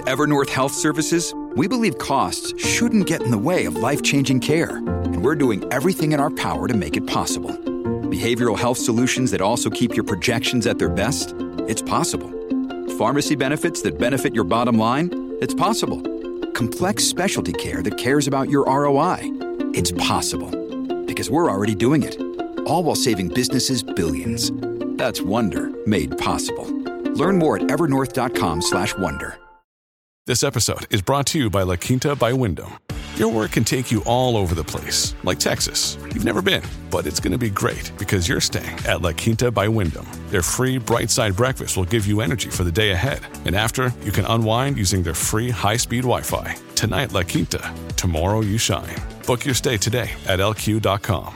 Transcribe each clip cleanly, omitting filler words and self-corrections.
At Evernorth Health Services, we believe costs shouldn't get in the way of life-changing care, and we're doing everything in our power to make it possible. Behavioral health solutions that also keep your projections at their best? It's possible. Pharmacy benefits that benefit your bottom line? It's possible. Complex specialty care that cares about your ROI? It's possible. Because we're already doing it. All while saving businesses billions. That's Wonder made possible. Learn more at evernorth.com/wonder. This episode is brought to you by La Quinta by Wyndham. Your work can take you all over the place, like Texas. You've never been, but it's going to be great because you're staying at La Quinta by Wyndham. Their free Bright Side breakfast will give you energy for the day ahead. And after, you can unwind using their free high-speed Wi-Fi. Tonight, La Quinta. Tomorrow, you shine. Book your stay today at lq.com.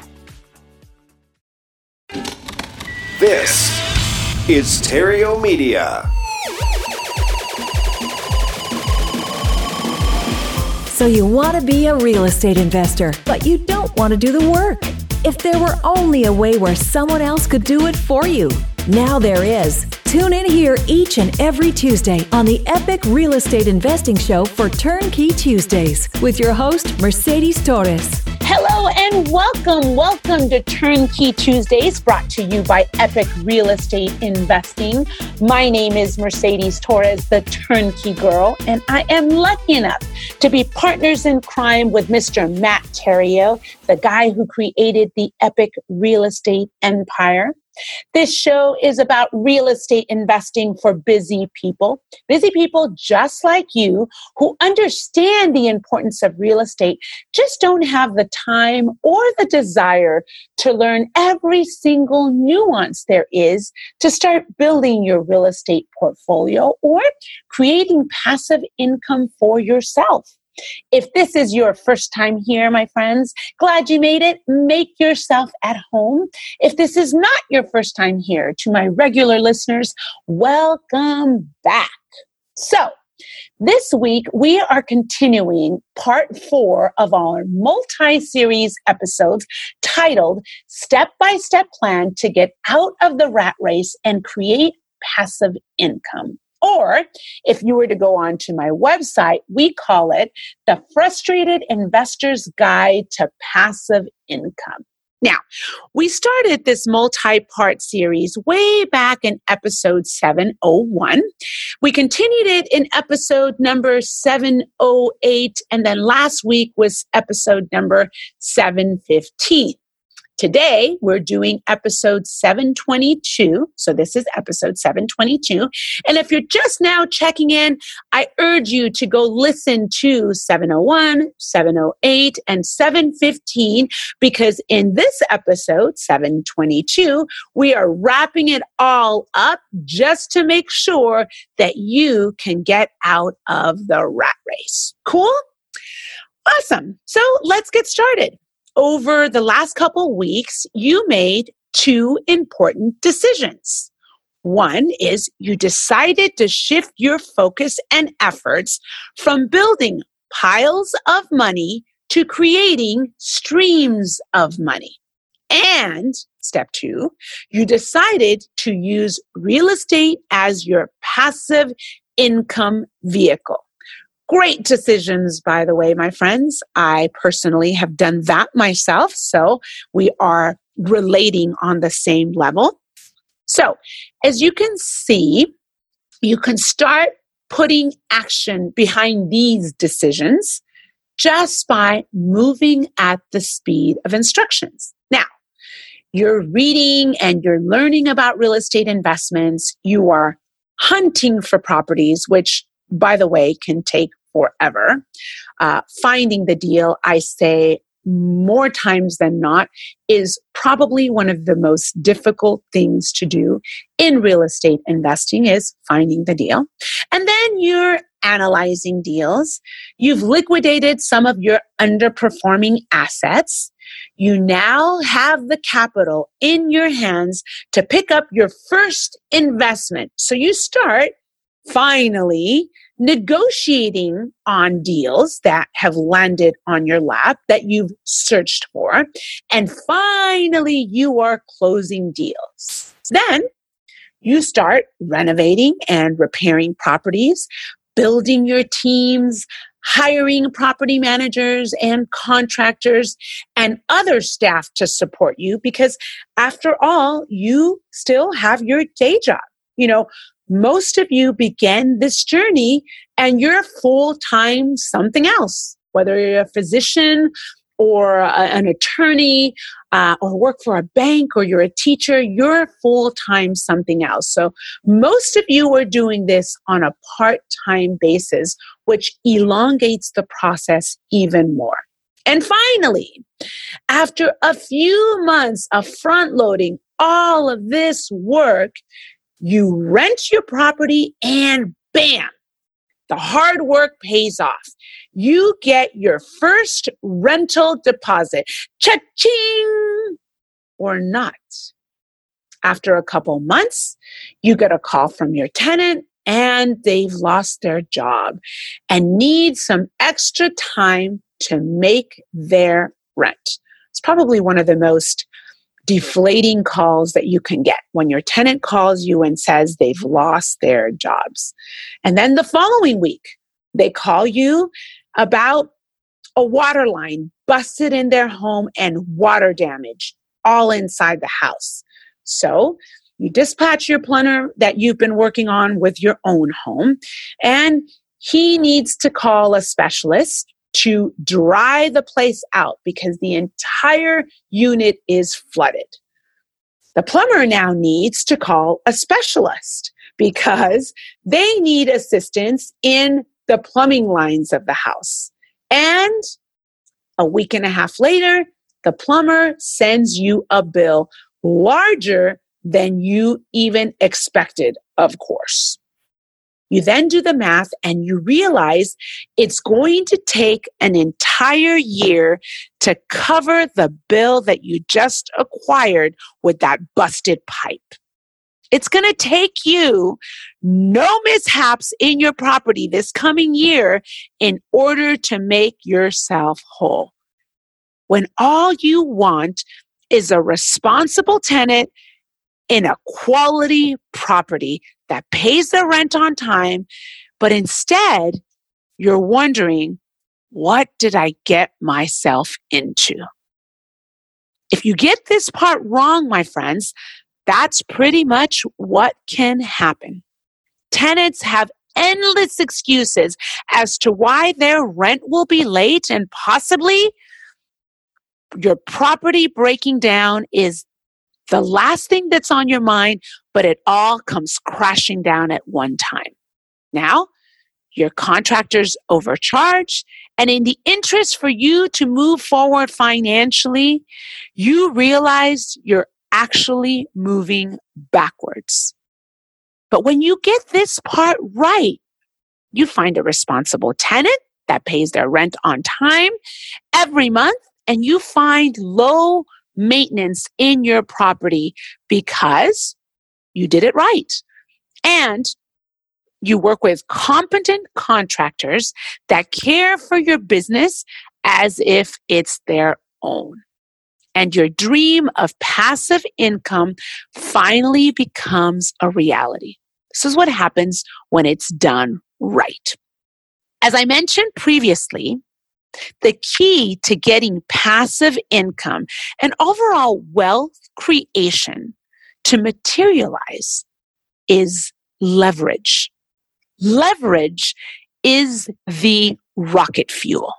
This is Stereo Media. So you want to be a real estate investor, but you don't want to do the work. If there were only a way where someone else could do it for you. Now there is. Tune in here each and every Tuesday on the Epic Real Estate Investing Show for Turnkey Tuesdays with your host, Mercedes Torres. Hello and welcome. Welcome to Turnkey Tuesdays, brought to you by Epic Real Estate Investing. My name is Mercedes Torres, the Turnkey Girl, and I am lucky enough to be partners in crime with Mr. Matt Theriault, the guy who created the Epic Real Estate Empire. This show is about real estate investing for busy people just like you who understand the importance of real estate, just don't have the time or the desire to learn every single nuance there is to start building your real estate portfolio or creating passive income for yourself. If this is your first time here, my friends, glad you made it. Make yourself at home. If this is not your first time here, to my regular listeners, welcome back. So, this week we are continuing part 4 of our multi-series episodes titled Step-by-Step Plan to Get Out of the Rat Race and Create Passive Income. Or if you were to go on to my website, we call it The Frustrated Investor's Guide to Passive Income. Now, we started this multi-part series way back in episode 701. We continued it in episode number 708, and then last week was episode number 715. Today, we're doing episode 722. So this is episode 722. And if you're just now checking in, I urge you to go listen to 701, 708, and 715, because in this episode, 722, we are wrapping it all up just to make sure that you can get out of the rat race. Cool? Awesome. So let's get started. Over the last couple weeks, you made 2 important decisions. One is you decided to shift your focus and efforts from building piles of money to creating streams of money. And step 2, you decided to use real estate as your passive income vehicle. Great decisions, by the way, my friends. I personally have done that myself, so we are relating on the same level. So, as you can see, you can start putting action behind these decisions just by moving at the speed of instructions. Now, you're reading and you're learning about real estate investments. You are hunting for properties, which, by the way, can take forever. Finding the deal, I say more times than not, is probably one of the most difficult things to do in real estate investing, is finding the deal. And then you're analyzing deals. You've liquidated some of your underperforming assets. You now have the capital in your hands to pick up your first investment. So you start finally negotiating on deals that have landed on your lap that you've searched for. And finally, you are closing deals. Then you start renovating and repairing properties, building your teams, hiring property managers and contractors and other staff to support you, because after all, you still have your day job. Most of you begin this journey and you're full-time something else, whether you're a physician or an attorney or work for a bank or you're a teacher, you're full-time something else. So most of you are doing this on a part-time basis, which elongates the process even more. And finally, after a few months of front-loading all of this work, you rent your property and bam, the hard work pays off. You get your first rental deposit. Cha-ching! Or not. After a couple months, you get a call from your tenant and they've lost their job and need some extra time to make their rent. It's probably one of the most deflating calls that you can get when your tenant calls you and says they've lost their jobs. And then the following week, they call you about a water line busted in their home and water damage all inside the house. So you dispatch your plumber that you've been working on with your own home, and he needs to call a specialist to dry the place out because the entire unit is flooded. The plumber now needs to call a specialist because they need assistance in the plumbing lines of the house. And a week and a half later, the plumber sends you a bill larger than you even expected, of course. You then do the math and you realize it's going to take an entire year to cover the bill that you just acquired with that busted pipe. It's going to take you no mishaps in your property this coming year in order to make yourself whole. When all you want is a responsible tenant in a quality property that pays the rent on time, but instead you're wondering, what did I get myself into? If you get this part wrong, my friends, that's pretty much what can happen. Tenants have endless excuses as to why their rent will be late, and possibly your property breaking down is the last thing that's on your mind, but it all comes crashing down at one time. Now, your contractors overcharge, and in the interest for you to move forward financially, you realize you're actually moving backwards. But when you get this part right, you find a responsible tenant that pays their rent on time every month, and you find low maintenance in your property because you did it right. And you work with competent contractors that care for your business as if it's their own. And your dream of passive income finally becomes a reality. This is what happens when it's done right. As I mentioned previously, the key to getting passive income and overall wealth creation to materialize is leverage. Leverage is the rocket fuel.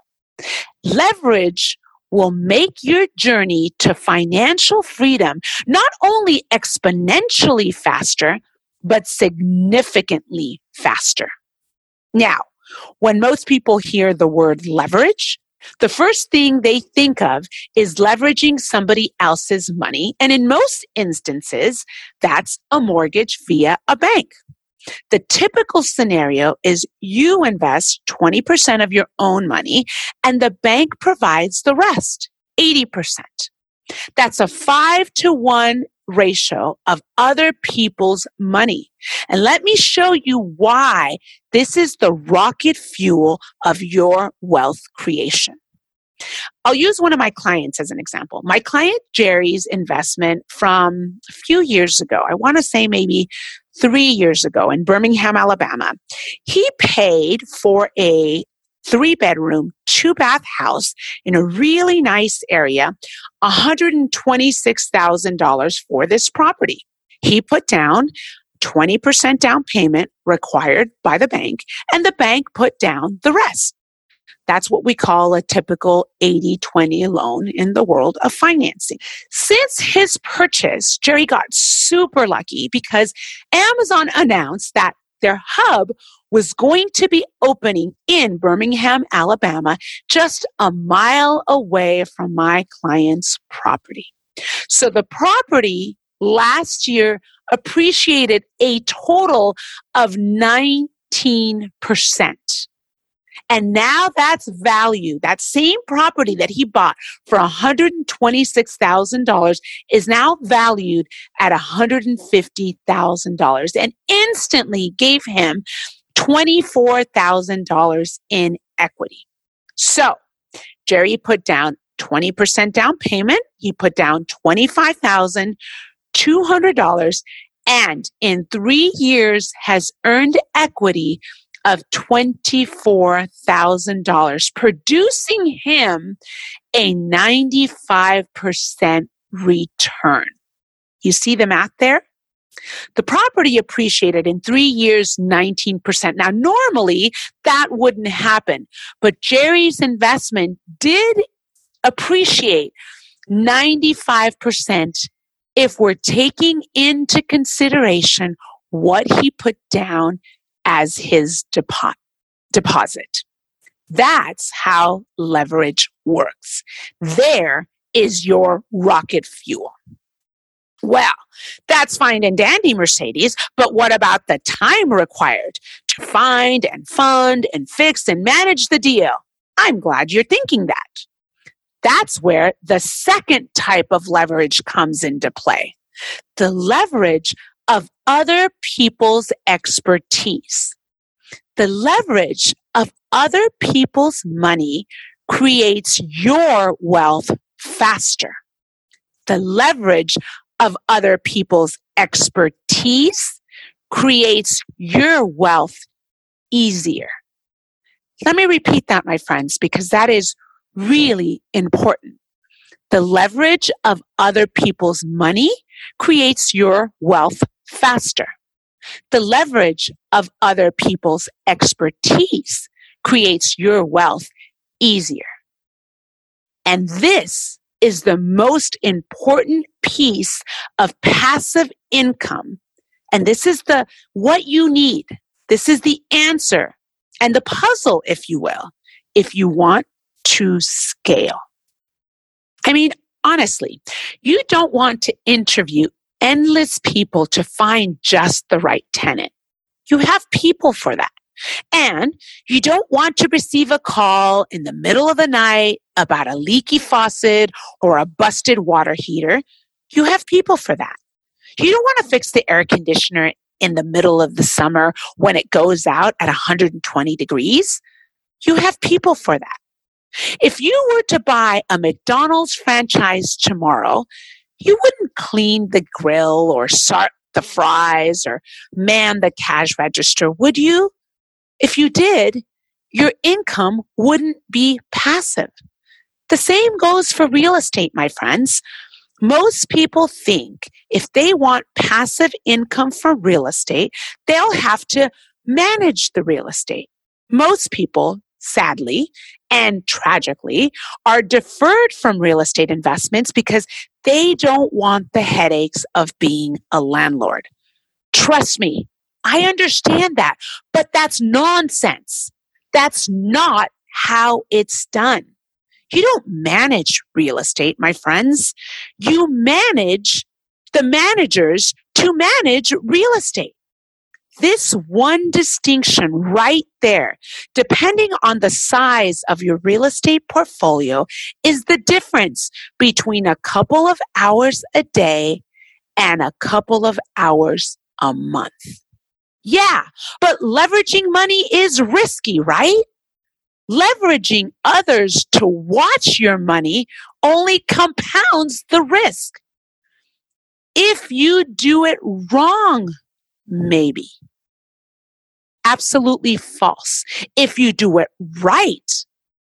Leverage will make your journey to financial freedom not only exponentially faster, but significantly faster. Now, when most people hear the word leverage, the first thing they think of is leveraging somebody else's money. And in most instances, that's a mortgage via a bank. The typical scenario is you invest 20% of your own money and the bank provides the rest, 80%. That's a 5-to-1 ratio of other people's money. And let me show you why this is the rocket fuel of your wealth creation. I'll use one of my clients as an example. My client Jerry's investment from a few years ago, I want to say maybe 3 years ago in Birmingham, Alabama. He paid for a 3-bedroom, 2-bath house in a really nice area, $126,000 for this property. He put down 20% down payment required by the bank, and the bank put down the rest. That's what we call a typical 80-20 loan in the world of financing. Since his purchase, Jerry got super lucky because Amazon announced that their hub was going to be opening in Birmingham, Alabama, just a mile away from my client's property. So the property last year appreciated a total of 19%. And now that's value. That same property that he bought for $126,000 is now valued at $150,000 and instantly gave him $24,000 in equity. So Jerry put down 20% down payment. He put down $25,200 and in 3 years has earned equity of $24,000, producing him a 95% return. You see the math there? The property appreciated in 3 years, 19%. Now, normally that wouldn't happen, but Jerry's investment did appreciate 95% if we're taking into consideration what he put down as his deposit. That's how leverage works. There is your rocket fuel. Well, that's fine and dandy, Mercedes, but what about the time required to find and fund and fix and manage the deal? I'm glad you're thinking that. That's where the second type of leverage comes into play. The leverage of other people's expertise. The leverage of other people's money creates your wealth faster. The leverage of other people's expertise creates your wealth easier. Let me repeat that, my friends, because that is really important. The leverage of other people's money creates your wealth faster. The leverage of other people's expertise creates your wealth easier. And this is the most important piece of passive income. And this is what you need. This is the answer and the puzzle, if you will, if you want to scale. I mean, honestly, you don't want to interview endless people to find just the right tenant. You have people for that. And you don't want to receive a call in the middle of the night about a leaky faucet or a busted water heater. You have people for that. You don't want to fix the air conditioner in the middle of the summer when it goes out at 120 degrees. You have people for that. If you were to buy a McDonald's franchise tomorrow, you wouldn't clean the grill or sort the fries or man the cash register, would you? If you did, your income wouldn't be passive. The same goes for real estate, my friends. Most people think if they want passive income from real estate, they'll have to manage the real estate. Most people, sadly and tragically, are deferred from real estate investments because they don't want the headaches of being a landlord. Trust me, I understand that, but that's nonsense. That's not how it's done. You don't manage real estate, my friends. You manage the managers to manage real estate. This one distinction right there, depending on the size of your real estate portfolio, is the difference between a couple of hours a day and a couple of hours a month. Yeah, but leveraging money is risky, right? Leveraging others to watch your money only compounds the risk. If you do it wrong, maybe. Absolutely false. If you do it right.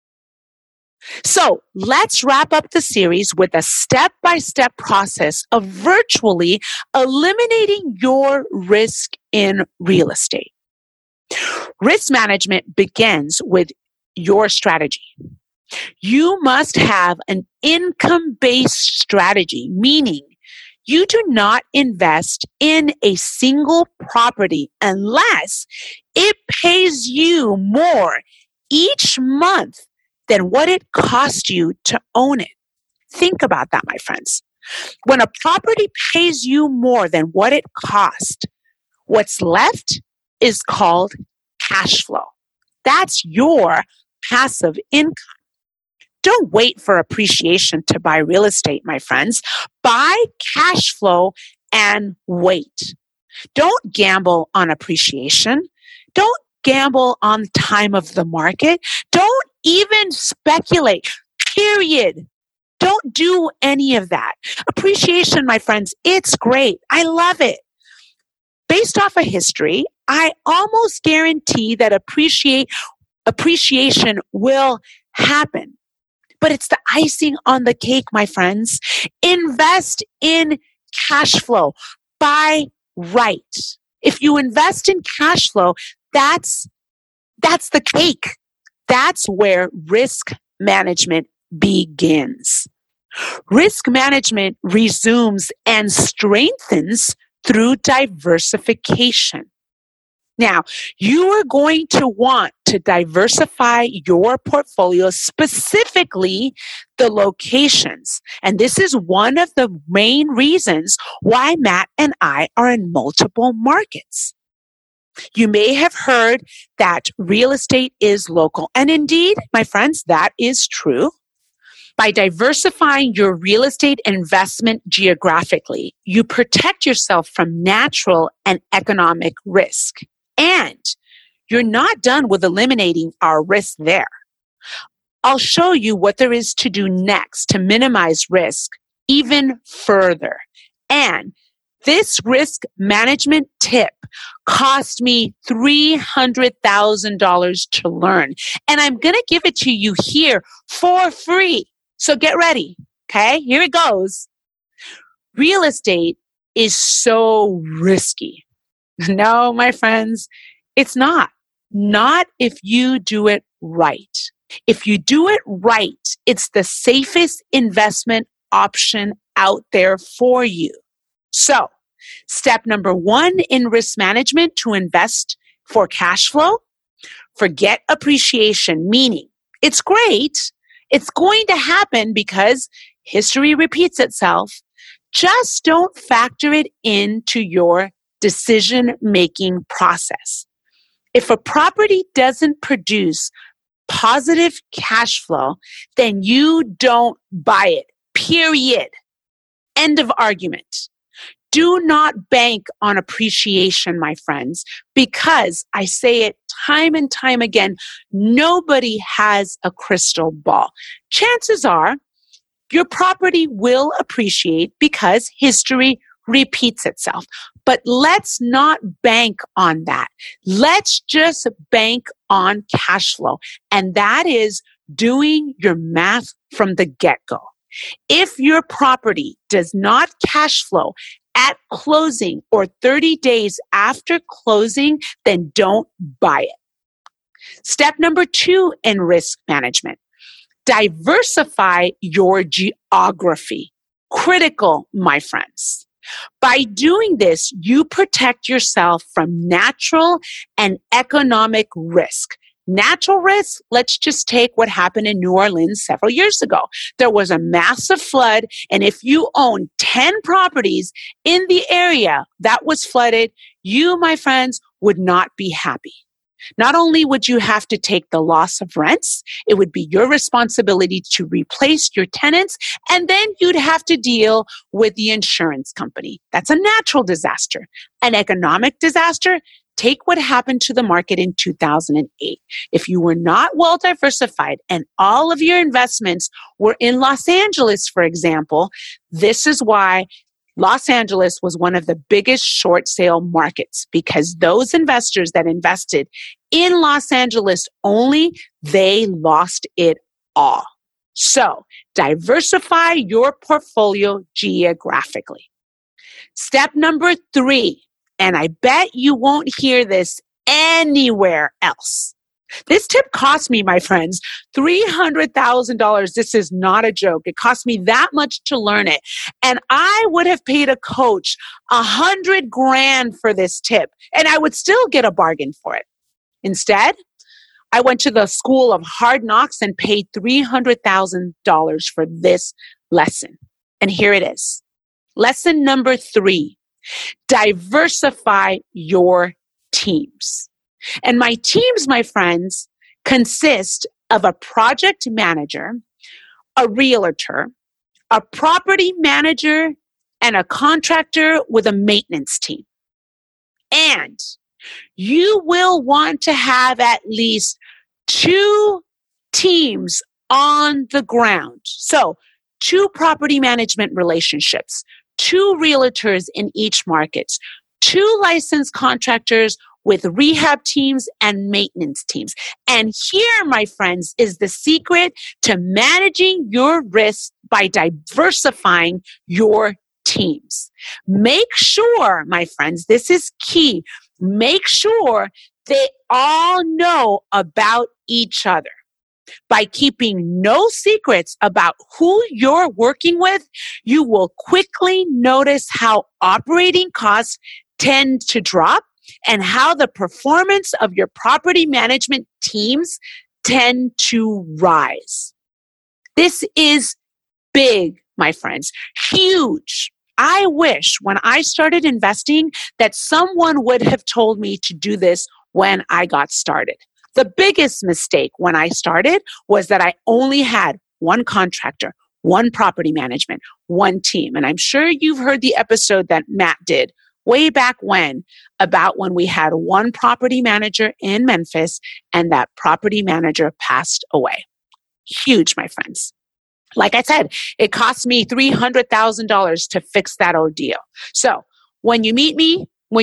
So let's wrap up the series with a step-by-step process of virtually eliminating your risk in real estate. Risk management begins with your strategy. You must have an income-based strategy, meaning you do not invest in a single property unless it pays you more each month than what it cost you to own it. Think about that, my friends. When a property pays you more than what it cost, what's left is called cash flow. That's your passive income. Don't wait for appreciation to buy real estate, my friends. Buy cash flow and wait. Don't gamble on appreciation. Don't gamble on the time of the market. Don't even speculate, period. Don't do any of that. Appreciation, my friends, it's great. I love it. Based off of history, I almost guarantee that appreciation will happen. But it's the icing on the cake, my friends. Invest in cash flow. Buy right. If you invest in cash flow, that's the cake. That's where risk management begins. Risk management resumes and strengthens through diversification. Now, you are going to want to diversify your portfolio, specifically the locations. And this is one of the main reasons why Matt and I are in multiple markets. You may have heard that real estate is local. And indeed, my friends, that is true. By diversifying your real estate investment geographically, you protect yourself from natural and economic risk. And you're not done with eliminating our risk there. I'll show you what there is to do next to minimize risk even further. And this risk management tip cost me $300,000 to learn. And I'm going to give it to you here for free. So get ready. Okay, here it goes. Real estate is so risky. No, my friends, it's not. Not if you do it right. If you do it right, it's the safest investment option out there for you. So, step number 1 in risk management to invest for cash flow, forget appreciation, meaning it's great. It's going to happen because history repeats itself. Just don't factor it into your decision-making process. If a property doesn't produce positive cash flow, then you don't buy it, period. End of argument. Do not bank on appreciation, my friends, because I say it time and time again, nobody has a crystal ball. Chances are your property will appreciate because history repeats itself. But let's not bank on that. Let's just bank on cash flow. And that is doing your math from the get-go. If your property does not cash flow at closing or 30 days after closing, then don't buy it. Step number 2 in risk management. Diversify your geography. Critical, my friends. By doing this, you protect yourself from natural and economic risk. Natural risk, let's just take what happened in New Orleans several years ago. There was a massive flood, and if you own 10 properties in the area that was flooded, you, my friends, would not be happy. Not only would you have to take the loss of rents, it would be your responsibility to replace your tenants, and then you'd have to deal with the insurance company. That's a natural disaster. An economic disaster, take what happened to the market in 2008. If you were not well diversified and all of your investments were in Los Angeles, for example, this is why Los Angeles was one of the biggest short sale markets because those investors that invested in Los Angeles only, they lost it all. So diversify your portfolio geographically. Step number 3, and I bet you won't hear this anywhere else. This tip cost me, my friends, $300,000. This is not a joke. It cost me that much to learn it. And I would have paid a coach $100,000 for this tip, and I would still get a bargain for it. Instead, I went to the School of Hard Knocks and paid $300,000 for this lesson. And here it is. Lesson number 3, diversify your teams. And my teams, my friends, consist of a project manager, a realtor, a property manager, and a contractor with a maintenance team. And you will want to have at least 2 teams on the ground. So 2 property management relationships, 2 realtors in each market, 2 licensed contractors with rehab teams and maintenance teams. And here, my friends, is the secret to managing your risk by diversifying your teams. Make sure, my friends, this is key. Make sure they all know about each other. By keeping no secrets about who you're working with, you will quickly notice how operating costs tend to drop and how the performance of your property management teams tend to rise. This is big, my friends, huge. I wish when I started investing that someone would have told me to do this when I got started. The biggest mistake when I started was that I only had 1 contractor, 1 property management, 1 team. And I'm sure you've heard the episode that Matt did way back when about when we had 1 property manager in Memphis and that property manager passed away. Huge, my friends. Like I said, it cost me $300,000 to fix that ordeal. So when you meet me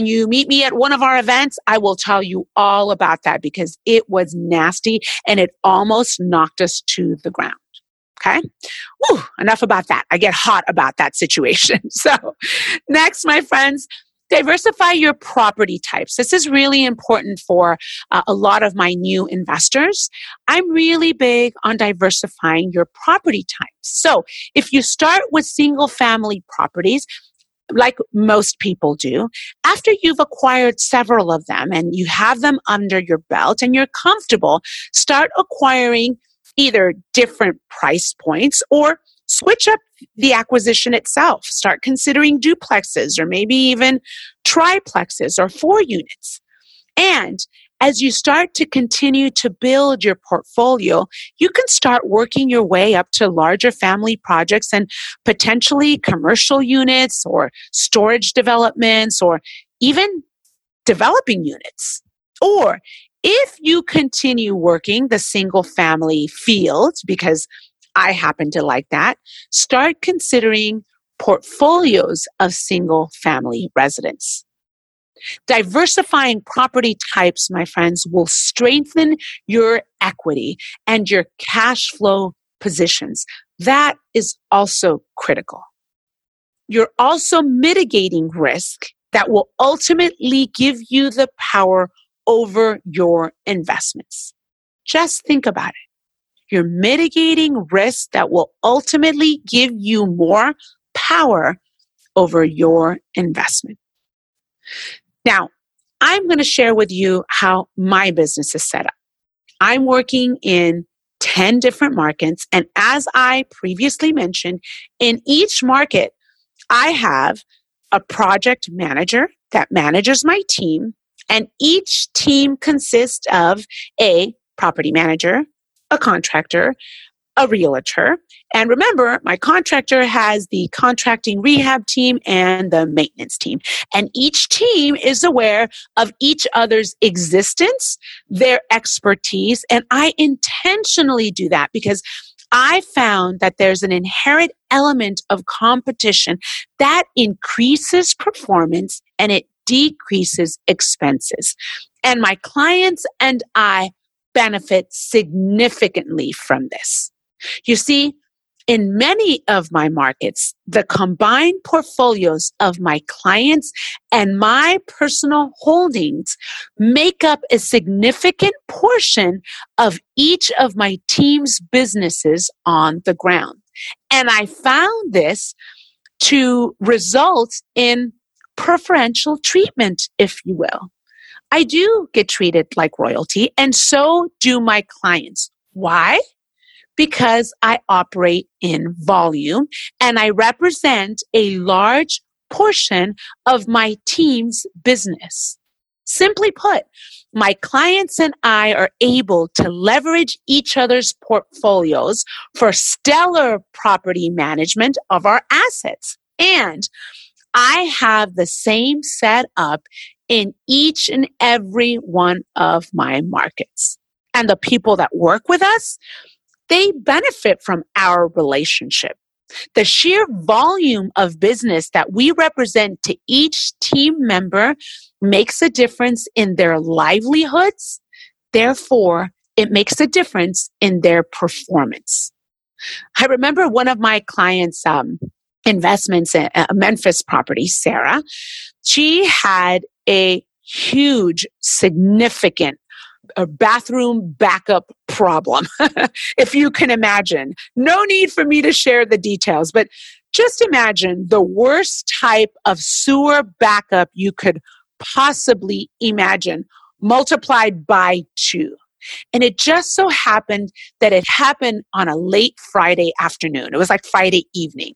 at one of our events, I will tell you all about that because it was nasty and it almost knocked us to the ground. Okay? Whew, enough about that. I get hot about that situation. So next, my friends, diversify your property types. This is really important for a lot of my new investors. I'm really big on diversifying your property types. So if you start with single family properties, like most people do, after you've acquired several of them and you have them under your belt and you're comfortable, start acquiring either different price points or switch up the acquisition itself. Start considering duplexes or maybe even triplexes or 4 units. And as you start to continue to build your portfolio, you can start working your way up to larger family projects and potentially commercial units or storage developments or even developing units. Or if you continue working the single family field, because I happen to like that, start considering portfolios of single family residents. Diversifying property types, my friends, will strengthen your equity and your cash flow positions. That is also critical. You're also mitigating risk that will ultimately give you the power over your investments. Just think about it. You're mitigating risk that will ultimately give you more power over your investment. Now, I'm going to share with you how my business is set up. I'm working in 10 different markets, and as I previously mentioned, in each market, I have a project manager that manages my team, and each team consists of a property manager, a contractor, a realtor. And remember, my contractor has the contracting rehab team and the maintenance team. And each team is aware of each other's existence, their expertise. And I intentionally do that because I found that there's an inherent element of competition that increases performance and it decreases expenses. And my clients and I benefit significantly from this. You see, in many of my markets, the combined portfolios of my clients and my personal holdings make up a significant portion of each of my team's businesses on the ground. And I found this to result in preferential treatment, if you will. I do get treated like royalty, and so do my clients. Why? Because I operate in volume and I represent a large portion of my team's business. Simply put, my clients and I are able to leverage each other's portfolios for stellar property management of our assets. And I have the same setup in each and every one of my markets. And the people that work with us, they benefit from our relationship. The sheer volume of business that we represent to each team member makes a difference in their livelihoods. Therefore, it makes a difference in their performance. I remember one of my clients' investments in a Memphis property, Sarah. She had a huge, significant a bathroom backup problem, if you can imagine. No need for me to share the details, but just imagine the worst type of sewer backup you could possibly imagine, multiplied by 2. And it just so happened that it happened on a late Friday afternoon. It was like Friday evening.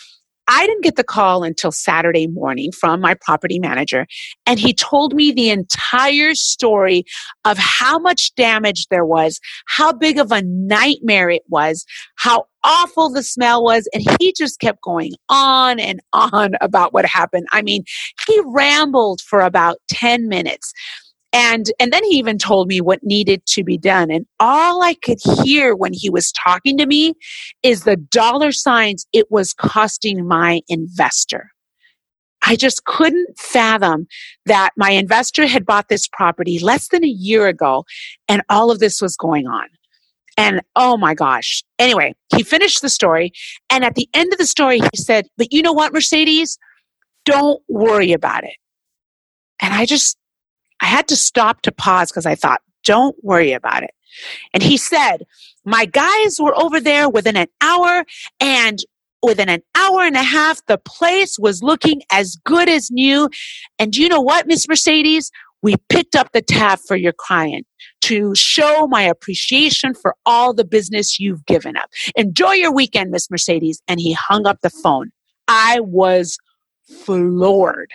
I didn't get the call until Saturday morning from my property manager, and he told me the entire story of how much damage there was, how big of a nightmare it was, how awful the smell was, and he just kept going on and on about what happened. I mean, he rambled for about 10 minutes. And then he even told me what needed to be done. And all I could hear when he was talking to me is the dollar signs it was costing my investor. I just couldn't fathom that my investor had bought this property less than a year ago and all of this was going on. And oh my gosh. Anyway, he finished the story. And at the end of the story, he said, "But you know what, Mercedes? Don't worry about it." And I had to stop to pause because I thought, don't worry about it. And he said, my guys were over there within an hour, and within an hour and a half, the place was looking as good as new. And you know what, Miss Mercedes? We picked up the tab for your client to show my appreciation for all the business you've given up. Enjoy your weekend, Miss Mercedes. And he hung up the phone. I was floored.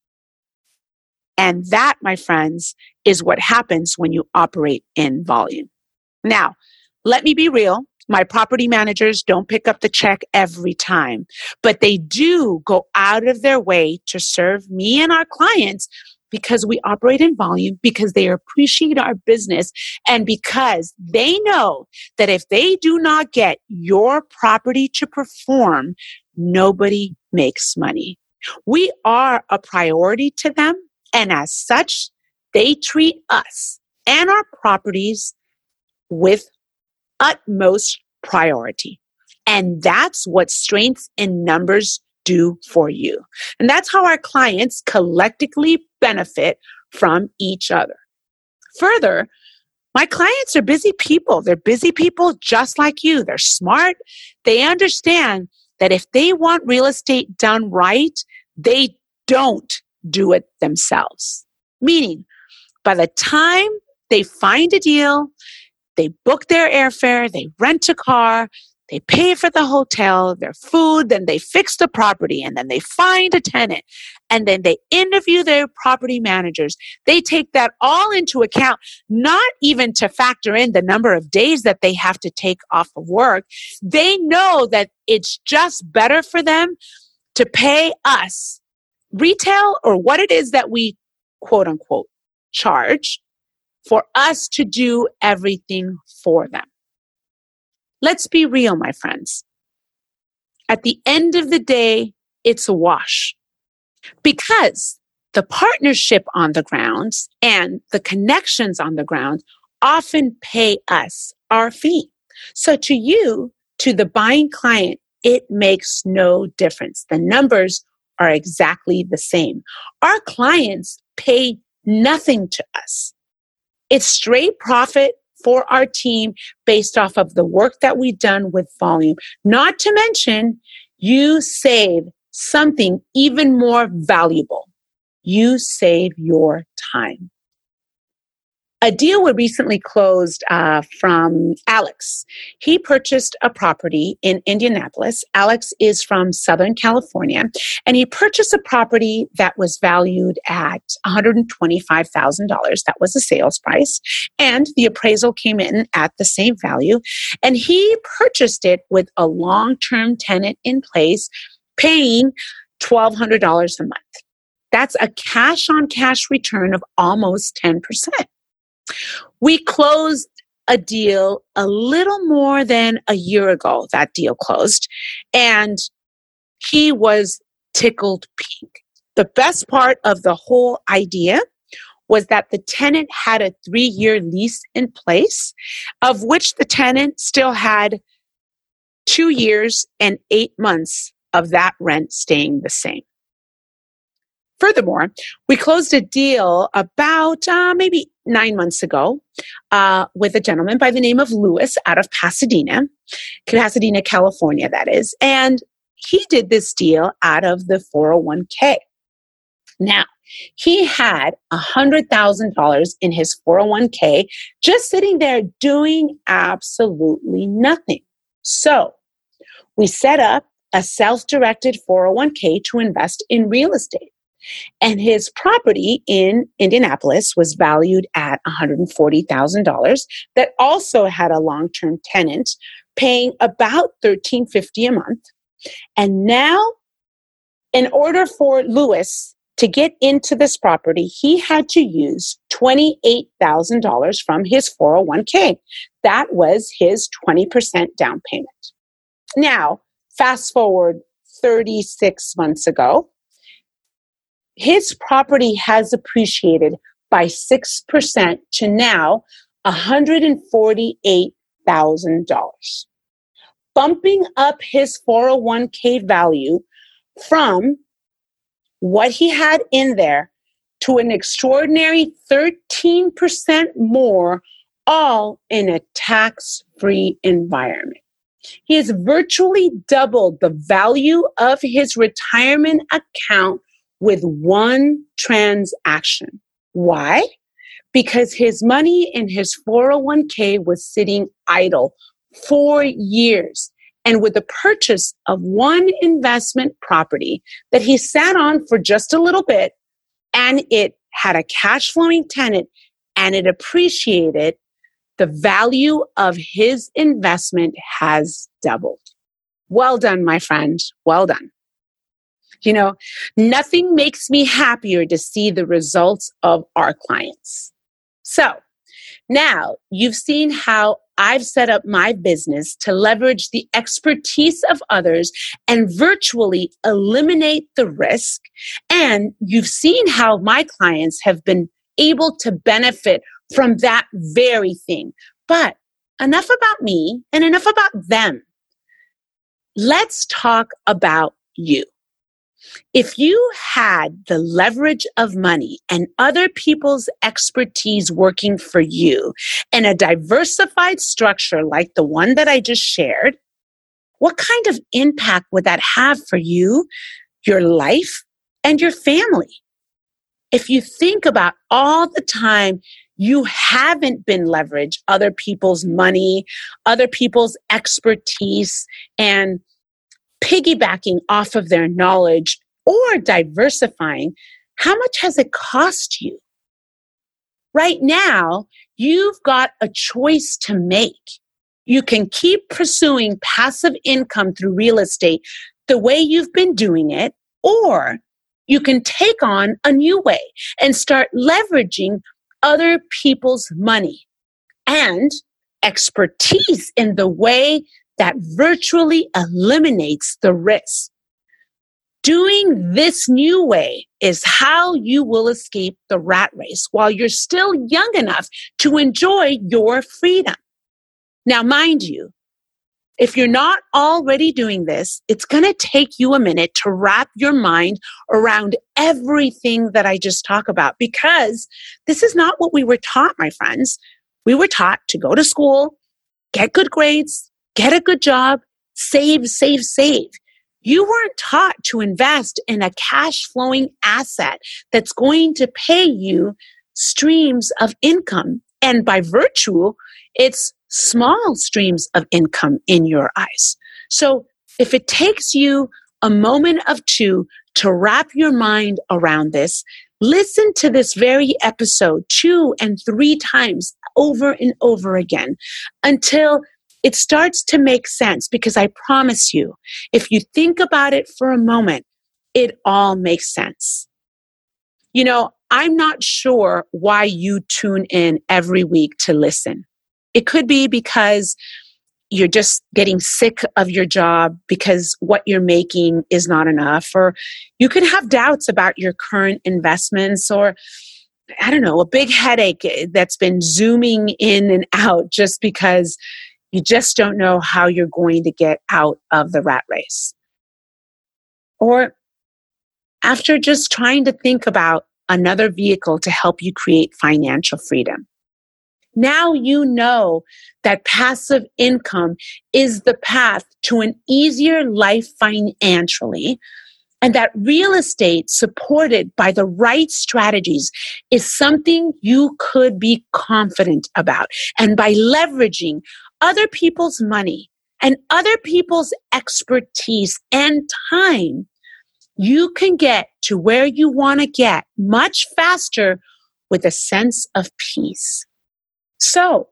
And that, my friends, is what happens when you operate in volume. Now, let me be real. My property managers don't pick up the check every time, but they do go out of their way to serve me and our clients because we operate in volume, because they appreciate our business, and because they know that if they do not get your property to perform, nobody makes money. We are a priority to them. And as such, they treat us and our properties with utmost priority. And that's what strength in numbers do for you. And that's how our clients collectively benefit from each other. Further, my clients are busy people. They're busy people just like you. They're smart. They understand that if they want real estate done right, they don't do it themselves. Meaning, by the time they find a deal, they book their airfare, they rent a car, they pay for the hotel, their food, then they fix the property, and then they find a tenant, and then they interview their property managers. They take that all into account, not even to factor in the number of days that they have to take off of work. They know that it's just better for them to pay us retail or what it is that we quote unquote charge for us to do everything for them. let's be real, my friends. At the end of the day, it's a wash because the partnership on the ground and the connections on the ground often pay us our fee. So to you, to the buying client, it makes no difference. The numbers are exactly the same. Our clients pay nothing to us. It's straight profit for our team based off of the work that we've done with volume. Not to mention, you save something even more valuable. You save your time. A deal we recently closed from Alex. He purchased a property in Indianapolis. Alex is from Southern California, and he purchased a property that was valued at $125,000. That was the sales price, and the appraisal came in at the same value, and he purchased it with a long-term tenant in place, paying $1,200 a month. That's a cash-on-cash return of almost 10%. We closed a deal a little more than a year ago. That deal closed, and he was tickled pink. The best part of the whole idea was that the tenant had a 3-year lease in place, of which the tenant still had 2 years and 8 months of that rent staying the same. Furthermore, we closed a deal about maybe 9 months ago with a gentleman by the name of Lewis out of Pasadena, California, that is. And he did this deal out of the 401k. Now, he had $100,000 in his 401k just sitting there doing absolutely nothing. So we set up a self-directed 401k to invest in real estate. And his property in Indianapolis was valued at $140,000 that also had a long-term tenant paying about $1,350 a month. And now, in order for Lewis to get into this property, he had to use $28,000 from his 401k. That was his 20% down payment. Now, fast forward 36 months ago, his property has appreciated by 6% to now $148,000, bumping up his 401k value from what he had in there to an extraordinary 13% more, all in a tax-free environment. He has virtually doubled the value of his retirement account with one transaction. Why? Because his money in his 401k was sitting idle for years. And with the purchase of one investment property that he sat on for just a little bit, and it had a cash flowing tenant and it appreciated, the value of his investment has doubled. Well done, my friend. Well done. You know, nothing makes me happier to see the results of our clients. So now you've seen how I've set up my business to leverage the expertise of others and virtually eliminate the risk. And you've seen how my clients have been able to benefit from that very thing. But enough about me and enough about them. Let's talk about you. If you had the leverage of money and other people's expertise working for you in a diversified structure like the one that I just shared, what kind of impact would that have for you, your life, and your family? If you think about all the time you haven't been leveraged other people's money, other people's expertise, and piggybacking off of their knowledge or diversifying, how much has it cost you? Right now, you've got a choice to make. You can keep pursuing passive income through real estate the way you've been doing it, or you can take on a new way and start leveraging other people's money. And expertise in the way that virtually eliminates the risk. Doing this new way is how you will escape the rat race while you're still young enough to enjoy your freedom. Now, mind you, if you're not already doing this, it's going to take you a minute to wrap your mind around everything that I just talked about, because this is not what we were taught, my friends. We were taught to go to school, get good grades, get a good job, save, save, save. You weren't taught to invest in a cash flowing asset that's going to pay you streams of income. And by virtue, it's small streams of income in your eyes. So if it takes you a moment of two to wrap your mind around this, listen to this very episode 2 and 3 times over and over again until it starts to make sense, because I promise you, if you think about it for a moment, it all makes sense. You know, I'm not sure why you tune in every week to listen. It could be because you're just getting sick of your job because what you're making is not enough, or you could have doubts about your current investments, or I don't know, a big headache that's been zooming in and out just because you just don't know how you're going to get out of the rat race. Or after just trying to think about another vehicle to help you create financial freedom. Now you know that passive income is the path to an easier life financially, and that real estate supported by the right strategies is something you could be confident about. And by leveraging other people's money and other people's expertise and time, you can get to where you want to get much faster with a sense of peace. So,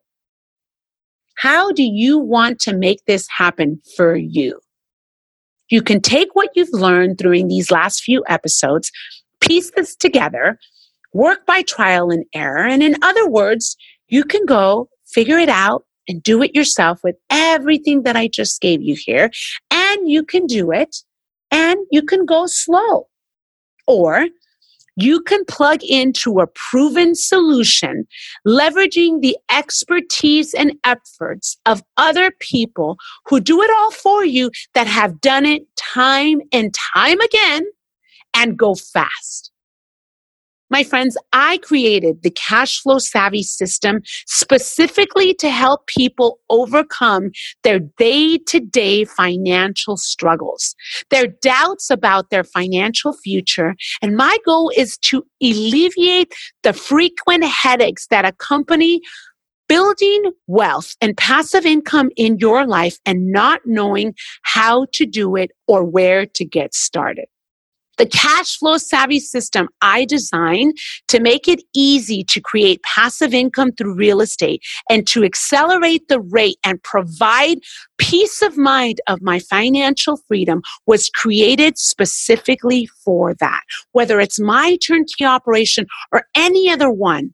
how do you want to make this happen for you? You can take what you've learned during these last few episodes, piece this together, work by trial and error, and in other words, you can go figure it out and do it yourself with everything that I just gave you here. And you can do it and you can go slow. Or you can plug into a proven solution, leveraging the expertise and efforts of other people who do it all for you, that have done it time and time again, and go fast. My friends, I created the Cash Flow Savvy system specifically to help people overcome their day-to-day financial struggles, their doubts about their financial future. And my goal is to alleviate the frequent headaches that accompany building wealth and passive income in your life and not knowing how to do it or where to get started. The Cash Flow Savvy system I designed to make it easy to create passive income through real estate and to accelerate the rate and provide peace of mind of my financial freedom was created specifically for that. Whether it's my turnkey operation or any other one.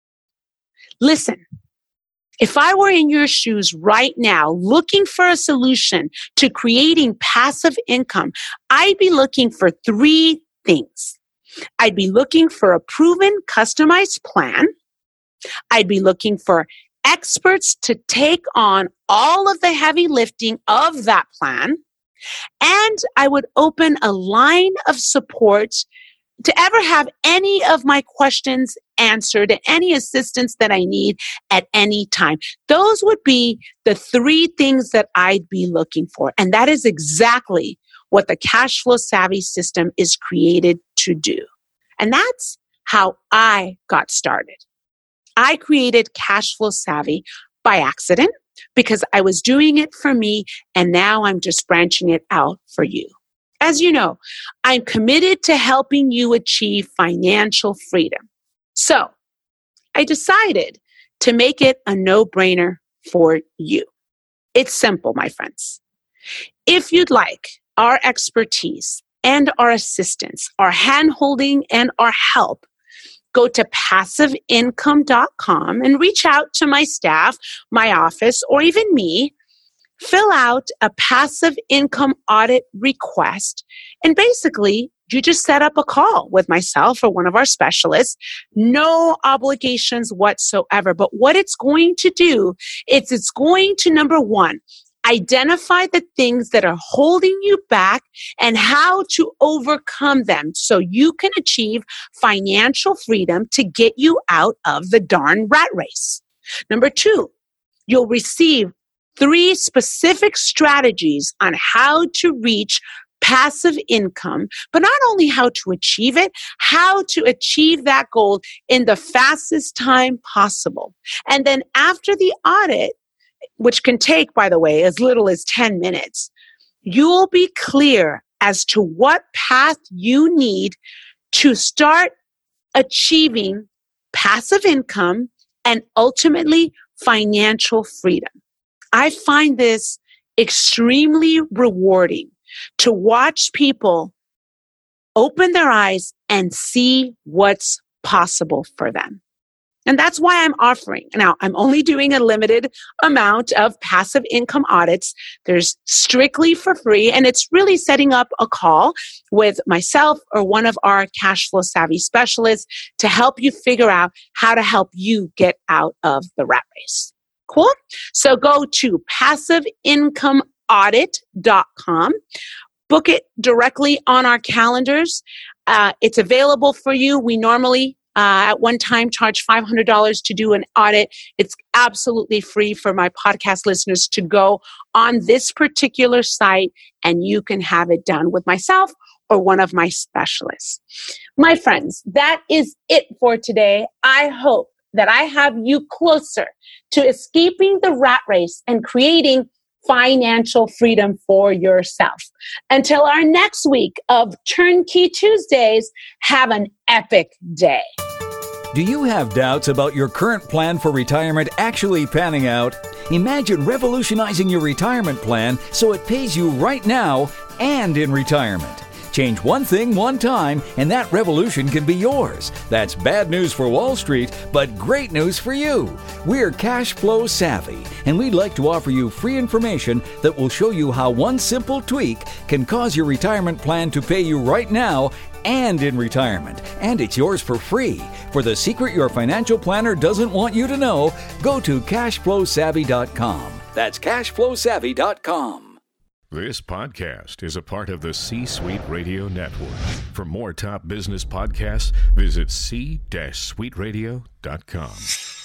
Listen. If I were in your shoes right now, looking for a solution to creating passive income, I'd be looking for 3 things. I'd be looking for a proven, customized plan. I'd be looking for experts to take on all of the heavy lifting of that plan. And I would open a line of support to ever have any of my questions answered, any assistance that I need at any time. Those would be the 3 things that I'd be looking for. And that is exactly what the Cash Flow Savvy system is created to do. And that's how I got started. I created Cash Flow Savvy by accident because I was doing it for me, and now I'm just branching it out for you. As you know, I'm committed to helping you achieve financial freedom. So I decided to make it a no-brainer for you. It's simple, my friends. If you'd like our expertise and our assistance, our hand-holding and our help go to passiveincome.com and reach out to my staff, my office, or even me. Fill out a passive income audit request. And basically, you just set up a call with myself or one of our specialists. No obligations whatsoever. But what it's going to do is it's going to, number one, identify the things that are holding you back and how to overcome them so you can achieve financial freedom to get you out of the darn rat race. Number two, you'll receive 3 specific strategies on how to reach passive income, but not only how to achieve it, how to achieve that goal in the fastest time possible. And then after the audit, which can take, by the way, as little as 10 minutes, you'll be clear as to what path you need to start achieving passive income and ultimately financial freedom. I find this extremely rewarding to watch people open their eyes and see what's possible for them. And that's why I'm offering. Now, I'm only doing a limited amount of passive income audits. There's strictly for free, and it's really setting up a call with myself or one of our cash flow savvy specialists to help you figure out how to help you get out of the rat race. Cool? So go to passiveincomeaudit.com. Book it directly on our calendars. It's available for you. We normally at one time charge $500 to do an audit. It's absolutely free for my podcast listeners to go on this particular site, and you can have it done with myself or one of my specialists. My friends, that is it for today. I hope that I have you closer to escaping the rat race and creating financial freedom for yourself. Until our next week of Turnkey Tuesdays, have an epic day. Do you have doubts about your current plan for retirement actually panning out? Imagine revolutionizing your retirement plan so it pays you right now and in retirement. Change one thing one time, and that revolution can be yours. That's bad news for Wall Street, but great news for you. We're Cash Flow Savvy, and we'd like to offer you free information that will show you how one simple tweak can cause your retirement plan to pay you right now and in retirement. And it's yours for free. For the secret your financial planner doesn't want you to know, go to cashflowsavvy.com. That's cashflowsavvy.com. This podcast is a part of the C-Suite Radio Network. For more top business podcasts, visit c-suiteradio.com.